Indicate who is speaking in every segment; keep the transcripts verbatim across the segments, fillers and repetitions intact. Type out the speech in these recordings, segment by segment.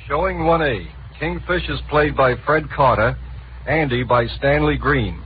Speaker 1: Showing one A. Kingfish is played by Fred Carter, Andy by Stanley Green.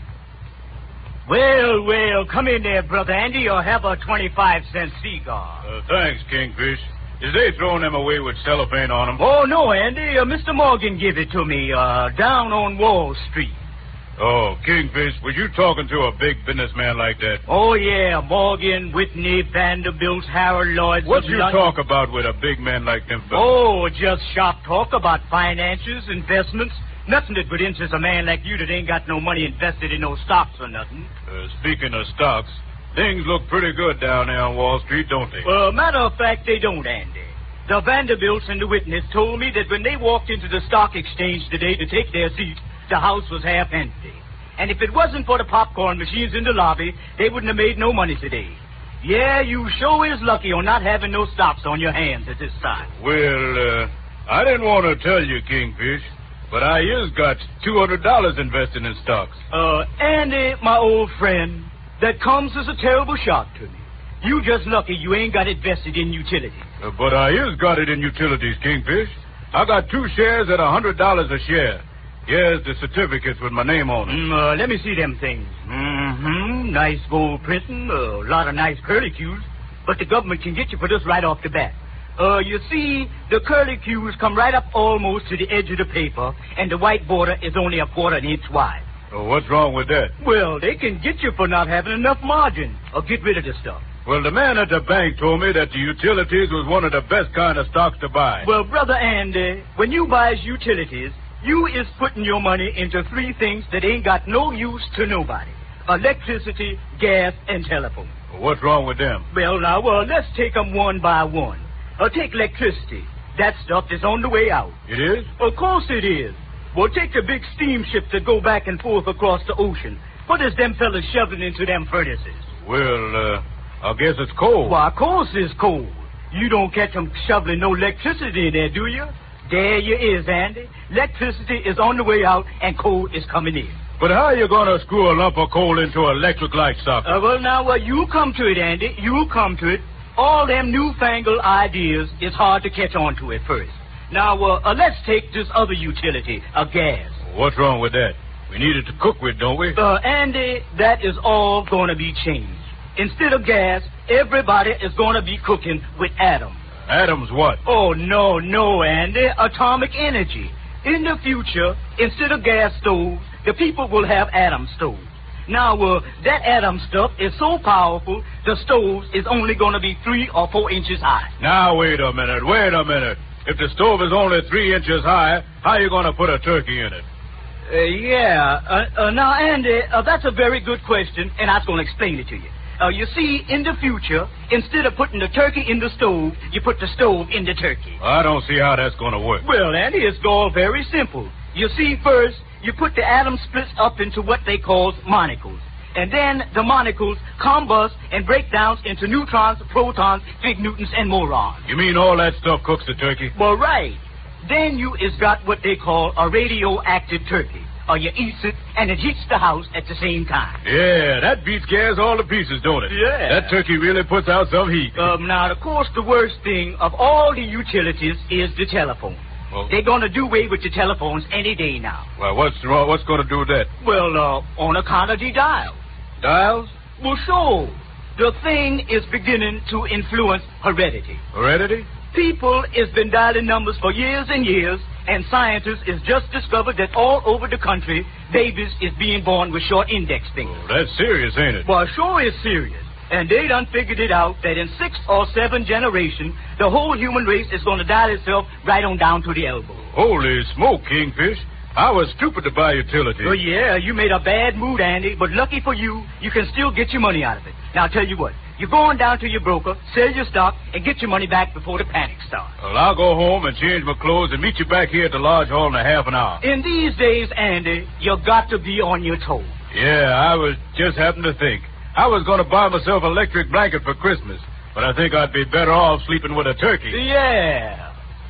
Speaker 2: Well, well, come in there, Brother Andy, or have a twenty-five cent cigar.
Speaker 3: Uh, thanks, Kingfish. Is they throwing them away with cellophane on them?
Speaker 2: Oh, no, Andy. Uh, Mister Morgan gave it to me uh, down on Wall Street.
Speaker 3: Oh, Kingfish, was you talking to a big businessman like that?
Speaker 2: Oh, yeah, Morgan, Whitney, Vanderbilt, Harold Lloyd.
Speaker 3: What you London. talk about with a big man like them fellas?
Speaker 2: Oh, just shop talk about finances, investments. Nothing that would interest a man like you that ain't got no money invested in no stocks or nothing.
Speaker 3: Uh, speaking of stocks, things look pretty good down there on Wall Street, don't they?
Speaker 2: Well, matter of fact, they don't, Andy. The Vanderbilts and the Whitneys told me that when they walked into the stock exchange today to take their seats, the house was half empty. And if it wasn't for the popcorn machines in the lobby, they wouldn't have made no money today. Yeah, you sure is lucky on not having no stocks on your hands at this time.
Speaker 3: Well, uh, I didn't want to tell you, Kingfish, but I is got two hundred dollars invested in stocks.
Speaker 2: Uh, Andy, my old friend, that comes as a terrible shock to me. You just lucky you ain't got it vested in utilities.
Speaker 3: Uh, but I is got it in utilities, Kingfish. I got two shares at one hundred dollars a share. Here's the certificates with my name on them.
Speaker 2: Mm, uh, let me see them things. Mm-hmm. Nice gold printing, a lot of nice curlicues. But the government can get you for this right off the bat. Uh, you see, the curlicues come right up almost to the edge of the paper, and the white border is only a quarter an inch wide.
Speaker 3: Oh, what's wrong with that?
Speaker 2: Well, they can get you for not having enough margin, or get rid of the stuff.
Speaker 3: Well, the man at the bank told me that the utilities was one of the best kind of stocks to buy.
Speaker 2: Well, Brother Andy, when you buys utilities, you is putting your money into three things that ain't got no use to nobody. Electricity, gas, and telephone.
Speaker 3: Well, what's wrong with them?
Speaker 2: Well, now, well, let's take them one by one. Uh, take electricity. That stuff is on the way out.
Speaker 3: It is?
Speaker 2: Of course it is. Well, take the big steamships that go back and forth across the ocean. What is them fellas shoveling into them furnaces?
Speaker 3: Well, uh, I guess it's coal.
Speaker 2: Why, of course it's coal. You don't catch them shoveling no electricity in there, do you? There you is, Andy. Electricity is on the way out, and coal is coming in.
Speaker 3: But how are you going to screw a lump of coal into an electric light socket?
Speaker 2: Uh, well, now, well, you come to it, Andy. You come to it. All them newfangled ideas is hard to catch on to at first. Now, uh, uh, let's take this other utility, a gas.
Speaker 3: What's wrong with that? We need it to cook with, don't we?
Speaker 2: Uh, Andy, that is all going to be changed. Instead of gas, everybody is going to be cooking with atoms.
Speaker 3: Atoms what?
Speaker 2: Oh, no, no, Andy. Atomic energy. In the future, instead of gas stoves, the people will have atom stoves. Now, uh, that atom stuff is so powerful, the stoves is only going to be three or four inches high.
Speaker 3: Now, wait a minute, wait a minute. If the stove is only three inches high, how are you going to put a turkey in it?
Speaker 2: Uh, yeah. Uh, uh, now, Andy, uh, that's a very good question, and I was going to explain it to you. Uh, you see, in the future, instead of putting the turkey in the stove, you put the stove in the turkey.
Speaker 3: I don't see how that's going to work.
Speaker 2: Well, Andy, it's all very simple. You see, first, you put the atom splits up into what they call molecules. And then the molecules combust and break down into neutrons, protons, big newtons, and morons.
Speaker 3: You mean all that stuff cooks the turkey?
Speaker 2: Well, right. Then you is got what they call a radioactive turkey. Or you eats it, and it heats the house at the same time.
Speaker 3: Yeah, that beats gas all the pieces, don't it?
Speaker 2: Yeah.
Speaker 3: That turkey really puts out some heat.
Speaker 2: Um, now, of course, the worst thing of all the utilities is the telephone.
Speaker 3: Well,
Speaker 2: they're going to do away with the telephones any day now.
Speaker 3: Well, what's wrong? What's going to do with that?
Speaker 2: Well, uh, on account of the dials.
Speaker 3: Dials?
Speaker 2: Well, sure. The thing is beginning to influence heredity.
Speaker 3: Heredity?
Speaker 2: People has been dialing numbers for years and years, and scientists has just discovered that all over the country, babies is being born with short index fingers.
Speaker 3: Oh, that's serious, ain't it?
Speaker 2: Well, sure is serious. And they done figured it out that in six or seven generations, the whole human race is going to dial itself right on down to the elbow.
Speaker 3: Holy smoke, Kingfish. I was stupid to buy utilities.
Speaker 2: Well, yeah, you made a bad move, Andy, but lucky for you, you can still get your money out of it. Now, I'll tell you what. You're going down to your broker, sell your stock, and get your money back before the panic starts.
Speaker 3: Well, I'll go home and change my clothes and meet you back here at the lodge hall in a half an hour.
Speaker 2: In these days, Andy, you got to be on your toes.
Speaker 3: Yeah, I was just happening to think. I was going to buy myself an electric blanket for Christmas, but I think I'd be better off sleeping with a turkey.
Speaker 2: Yeah.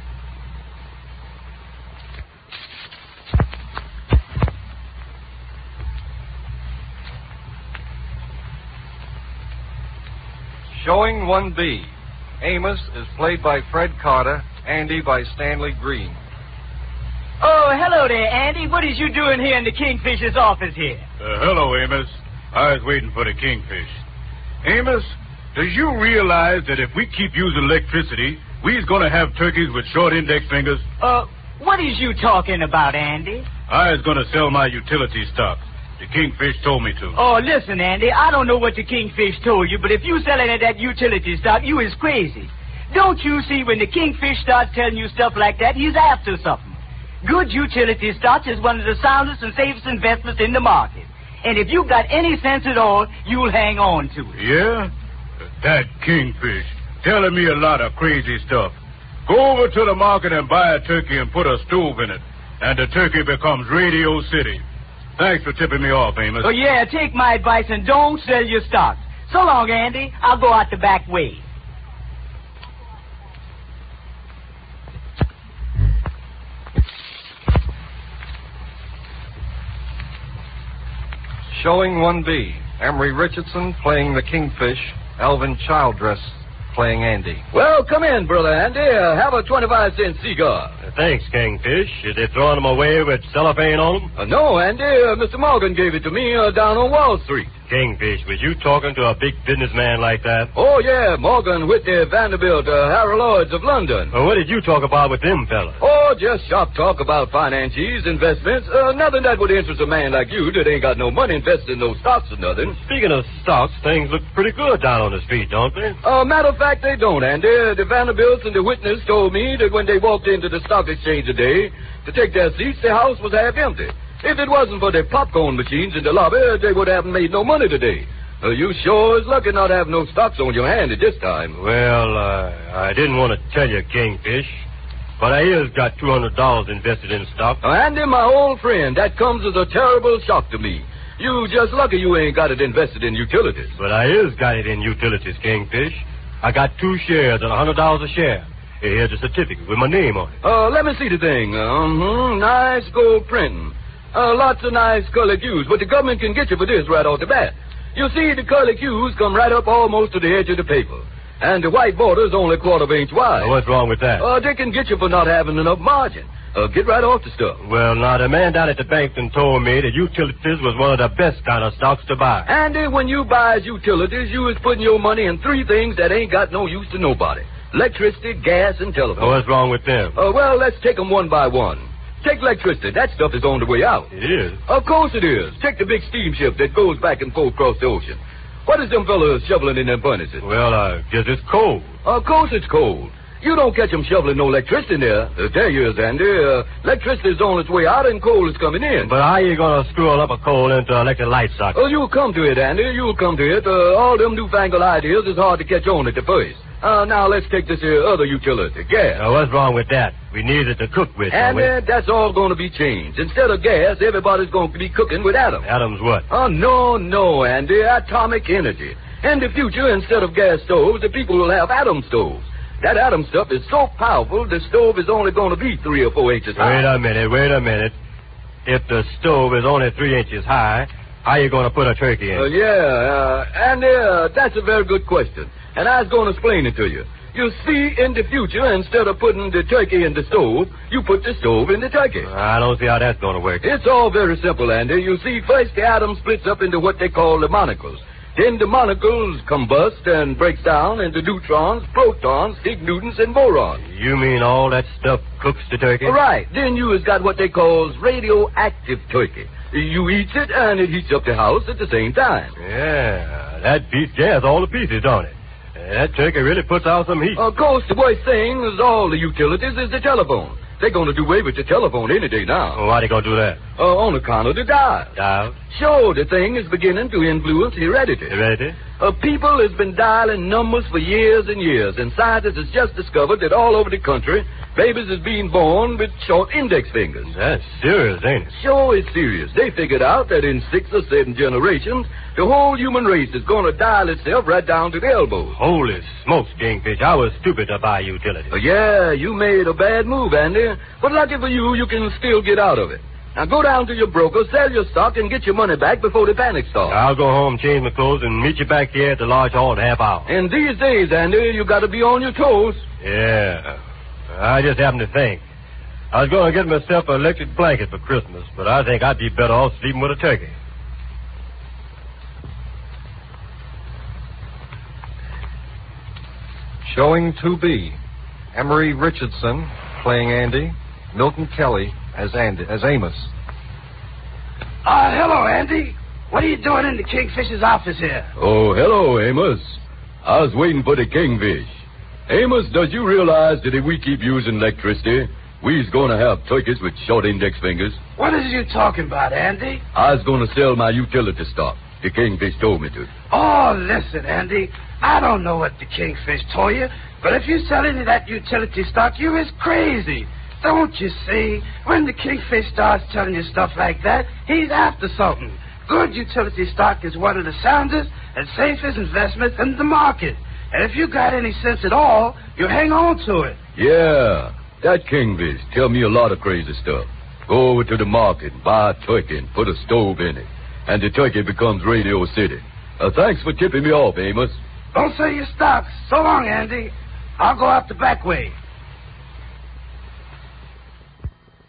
Speaker 1: Showing one B. Amos is played by Fred Carter, Andy by Stanley Green.
Speaker 2: Oh, hello there, Andy. What is you doing here in the Kingfisher's office here?
Speaker 3: Uh, hello, Amos. I was waiting for the Kingfish. Amos, does you realize that if we keep using electricity, we's going to have turkeys with short index fingers?
Speaker 2: Uh, what is you talking about, Andy?
Speaker 3: I was going to sell my utility stocks. The Kingfish told me to.
Speaker 2: Oh, listen, Andy, I don't know what the Kingfish told you, but if you sell any of that utility stock, you is crazy. Don't you see when the Kingfish starts telling you stuff like that, he's after something. Good utility stock is one of the soundest and safest investments in the market. And if you got any sense at all, you'll hang on to it.
Speaker 3: Yeah? That Kingfish telling me a lot of crazy stuff. Go over to the market and buy a turkey and put a stove in it, and the turkey becomes Radio City. Thanks for tipping me off, Amos.
Speaker 2: Oh, yeah, take my advice and don't sell your stocks. So long, Andy. I'll go out the back way.
Speaker 1: Showing one B. Emery Richardson playing the Kingfish. Alvin Childress playing Andy.
Speaker 4: Well, come in, Brother Andy. Uh, have a twenty-five cent cigar.
Speaker 5: Uh, thanks, Kingfish. Is they throwing them away with cellophane on them?
Speaker 4: Uh, no, Andy. Uh, Mister Morgan gave it to me uh, down on Wall Street.
Speaker 5: Kingfish, was you talking to a big businessman like that?
Speaker 4: Oh, yeah, Morgan Whitney Vanderbilt, uh, Harold Lloyds of London.
Speaker 5: Well, what did you talk about with them fellas?
Speaker 4: Oh, just shop talk about finances, investments. Uh, nothing that would interest a man like you that ain't got no money invested in no stocks or nothing.
Speaker 5: Speaking of stocks, things look pretty good down on the street, don't they?
Speaker 4: Uh, matter of fact, they don't, Andy. The Vanderbilts and the Whitneys told me that when they walked into the stock exchange today to take their seats, the house was half empty. If it wasn't for the popcorn machines in the lobby, they would have made no money today. Uh, you sure is lucky not having no stocks on your hand at this time.
Speaker 5: Well, uh, I didn't want to tell you, Kingfish, but I is got two hundred dollars invested in stock.
Speaker 4: Uh, Andy, my old friend, that comes as a terrible shock to me. You just lucky you ain't got it invested in utilities.
Speaker 5: But I is got it in utilities, Kingfish. I got two shares at one hundred dollars a share. Here's a certificate with my name on it.
Speaker 4: Uh, let me see the thing. Uh-huh. Nice gold printing. Uh, lots of nice curlicues, but the government can get you for this right off the bat. You see, the curlicues come right up almost to the edge of the paper, and the white border's only a quarter of an inch wide.
Speaker 5: Well, what's wrong with that?
Speaker 4: Uh, they can get you for not having enough margin. Uh, get right off the stuff.
Speaker 5: Well, now, the man down at the bank done told me that utilities was one of the best kind of stocks to buy.
Speaker 4: Andy, when you buys utilities, you is putting your money in three things that ain't got no use to nobody. Electricity, gas, and telephone.
Speaker 5: Well, what's wrong with them?
Speaker 4: Uh, well, let's take them one by one. Take electricity. That stuff is on the way out.
Speaker 5: It is?
Speaker 4: Of course it is. Take the big steamship that goes back and forth across the ocean. What is them fellas shoveling in them furnaces?
Speaker 5: Well, I guess it's cold.
Speaker 4: Of course it's cold. You don't catch them shoveling no electricity in there. Uh, there you is, Andy. Uh, electricity is on its way out and coal is coming in.
Speaker 5: But how you going to screw up a coal into an electric light socket?
Speaker 4: Oh, you'll come to it, Andy. You'll come to it. Uh, all them newfangled ideas is hard to catch on at the first. Uh, now let's take this here other utility, gas.
Speaker 5: Now, what's wrong with that? We need it to cook with.
Speaker 4: And uh, that's all going to be changed. Instead of gas, everybody's going to be cooking with atoms.
Speaker 5: Atoms what?
Speaker 4: Oh, no, no, Andy. Atomic energy. In the future, instead of gas stoves, the people will have atom stoves. That atom stuff is so powerful, the stove is only going to be three or four inches high.
Speaker 5: Wait a minute, wait a minute. If the stove is only three inches high, how are you going to put a turkey in?
Speaker 4: Uh, yeah, uh, and uh, that's a very good question. And I was going to explain it to you. You see, in the future, instead of putting the turkey in the stove, you put the stove in the turkey.
Speaker 5: I don't see how that's going to work.
Speaker 4: It's all very simple, Andy. You see, first the atom splits up into what they call the molecules. Then the molecules combust and breaks down into neutrons, protons, gignewtons, and borons.
Speaker 5: You mean all that stuff cooks the turkey?
Speaker 4: Right. Then you has got what they call radioactive turkey. You eats it, and it heats up the house at the same time.
Speaker 5: Yeah, that beats gas all the pieces, don't it? That turkey really puts out some heat.
Speaker 4: Of course, the worst thing is all the utilities is the telephone. They're going to do away with the telephone any day now.
Speaker 5: Well, why they going to do that?
Speaker 4: Uh, on account of the dial.
Speaker 5: Dial?
Speaker 4: Sure, the thing is beginning to influence heredity.
Speaker 5: Heredity?
Speaker 4: Uh, people has been dialing numbers for years and years, and scientists has just discovered that all over the country, babies is being born with short index fingers.
Speaker 5: That's serious, ain't it?
Speaker 4: Sure, it's serious. They figured out that in six or seven generations, the whole human race is going to dial itself right down to the elbow.
Speaker 5: Holy smokes, Kingfish. I was stupid to buy utility.
Speaker 4: Uh, yeah, you made a bad move, Andy. But lucky for you, you can still get out of it. Now go down to your broker, sell your stock, and get your money back before the panic starts.
Speaker 5: I'll go home, change my clothes, and meet you back here at the large hall in a half hour.
Speaker 4: And these days, Andy, you got to be on your toes.
Speaker 5: Yeah. I just happened to think. I was going to get myself an electric blanket for Christmas, but I think I'd be better off sleeping with a turkey.
Speaker 1: Showing two B. Emery Richardson playing Andy. Milton Kelly as Andy, as Amos.
Speaker 6: Uh, hello, Andy. What are you doing in the Kingfish's office here?
Speaker 4: Oh, hello, Amos. I was waiting for the Kingfish. Amos, does you realize that if we keep using electricity, we's going to have turkeys with short index fingers?
Speaker 6: What is you talking about, Andy?
Speaker 4: I was going to sell my utility stock. The Kingfish told me to.
Speaker 6: Oh, listen, Andy. I don't know what the Kingfish told you, but if you sell any of that utility stock, you is crazy. Don't you see? When the Kingfish starts telling you stuff like that, he's after something. Good utility stock is one of the soundest and safest investments in the market. And if you got any sense at all, you hang on to it.
Speaker 4: Yeah, that Kingfish tell me a lot of crazy stuff. Go over to the market, buy a turkey, and put a stove in it. And the turkey becomes Radio City. Uh, thanks for tipping me off, Amos.
Speaker 6: Don't sell your stocks. So long, Andy. I'll go out the back way.